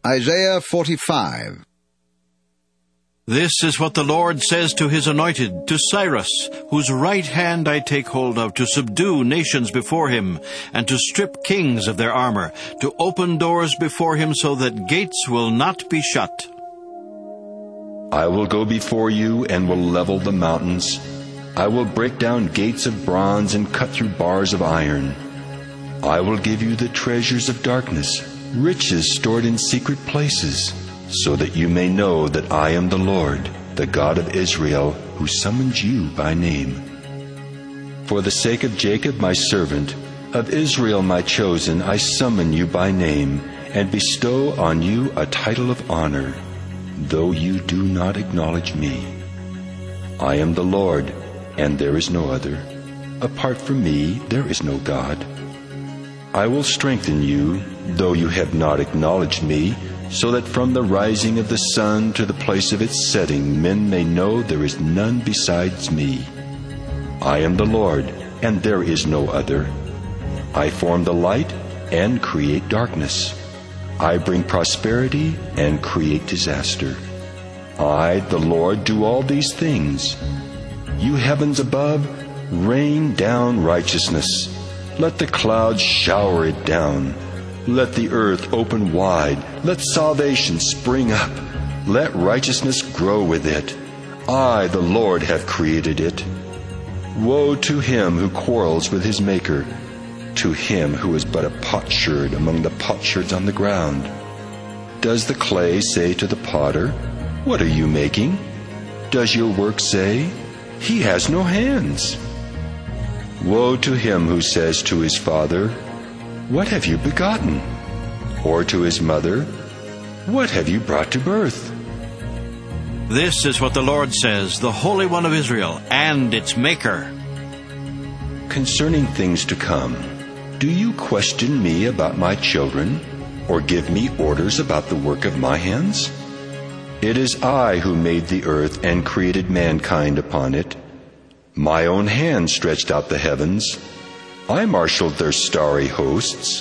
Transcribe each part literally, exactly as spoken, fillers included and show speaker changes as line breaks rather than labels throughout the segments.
Isaiah forty-five.
This is what the Lord says to his anointed, to Cyrus, whose right hand I take hold of, to subdue nations before him, and to strip kings of their armor, to open doors before him so that gates will not be shut.
I will go before you and will level the mountains. I will break down gates of bronze and cut through bars of iron. I will give you the treasures of darkness, riches stored in secret places, so that you may know that I am the Lord, the God of Israel, who summons you by name. For the sake of Jacob my servant, of Israel my chosen, I summon you by name, and bestow on you a title of honor, though you do not acknowledge me. I am the Lord, and there is no other. Apart from me, there is no God. I will strengthen you, though you have not acknowledged me, so that from the rising of the sun to the place of its setting, men may know there is none besides me. I am the Lord, and there is no other. I form the light and create darkness. I bring prosperity and create disaster. I, the Lord, do all these things. You heavens above, rain down righteousness. Let the clouds shower it down. Let the earth open wide. Let salvation spring up. Let righteousness grow with it. I, the Lord, have created it. Woe to him who quarrels with his maker, to him who is but a potsherd among the potsherds on the ground. Does the clay say to the potter, "What are you making?" Does your work say, "He has no hands"? Woe to him who says to his father, "What have you begotten?" Or to his mother, "What have you brought to birth?"
This is what the Lord says, the Holy One of Israel, and its Maker.
Concerning things to come, do you question me about my children, or give me orders about the work of my hands? It is I who made the earth and created mankind upon it. My own hand stretched out the heavens. I marshaled their starry hosts.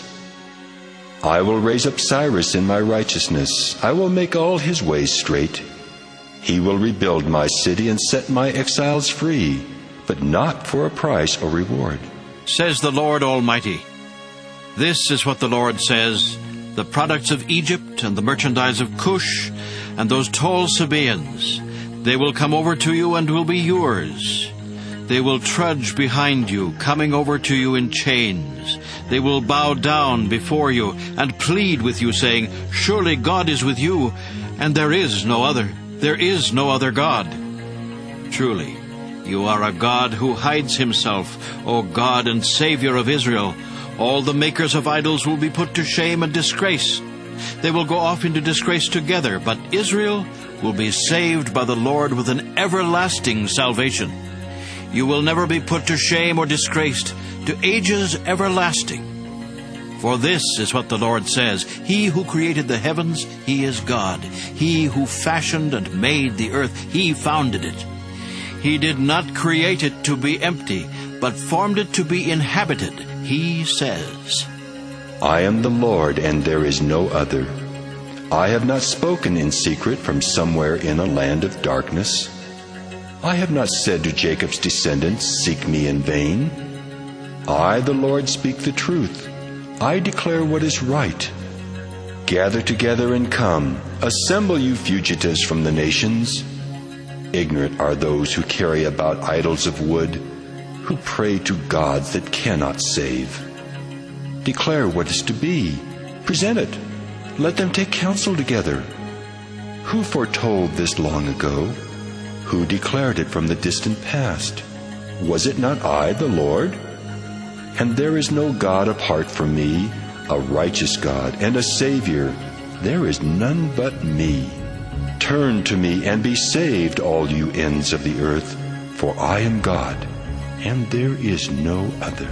I will raise up Cyrus in my righteousness. I will make all his ways straight. He will rebuild my city and set my exiles free, but not for a price or reward,
says the Lord Almighty. This is what the Lord says, the products of Egypt and the merchandise of Cush and those tall Sabaeans, they will come over to you and will be yours. They will trudge behind you, coming over to you in chains. They will bow down before you and plead with you, saying, "Surely God is with you, and there is no other. There is no other God." Truly, you are a God who hides himself, O God and Savior of Israel. All the makers of idols will be put to shame and disgrace. They will go off into disgrace together, but Israel will be saved by the Lord with an everlasting salvation. You will never be put to shame or disgraced, to ages everlasting. For this is what the Lord says, He who created the heavens, He is God. He who fashioned and made the earth, He founded it. He did not create it to be empty, but formed it to be inhabited. He says,
I am the Lord, and there is no other. I have not spoken in secret from somewhere in a land of darkness. I have not said to Jacob's descendants, "Seek me in vain." I, the Lord, speak the truth. I declare what is right. Gather together and come. Assemble, you fugitives from the nations. Ignorant are those who carry about idols of wood, who pray to gods that cannot save. Declare what is to be. Present it. Let them take counsel together. Who foretold this long ago? Who declared it from the distant past? Was it not I, the Lord? And there is no God apart from me, a righteous God and a Savior. There is none but me. Turn to me and be saved, all you ends of the earth, for I am God, and there is no other.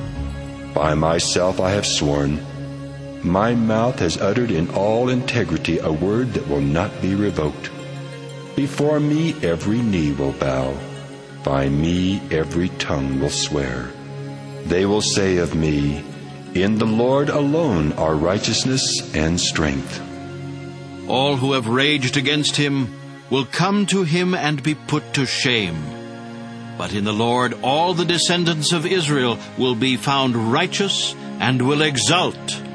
By myself I have sworn. My mouth has uttered in all integrity a word that will not be revoked. Before me every knee will bow. By me every tongue will swear. They will say of me, "In the Lord alone are righteousness and strength."
All who have raged against him will come to him and be put to shame. But in the Lord all the descendants of Israel will be found righteous and will exult.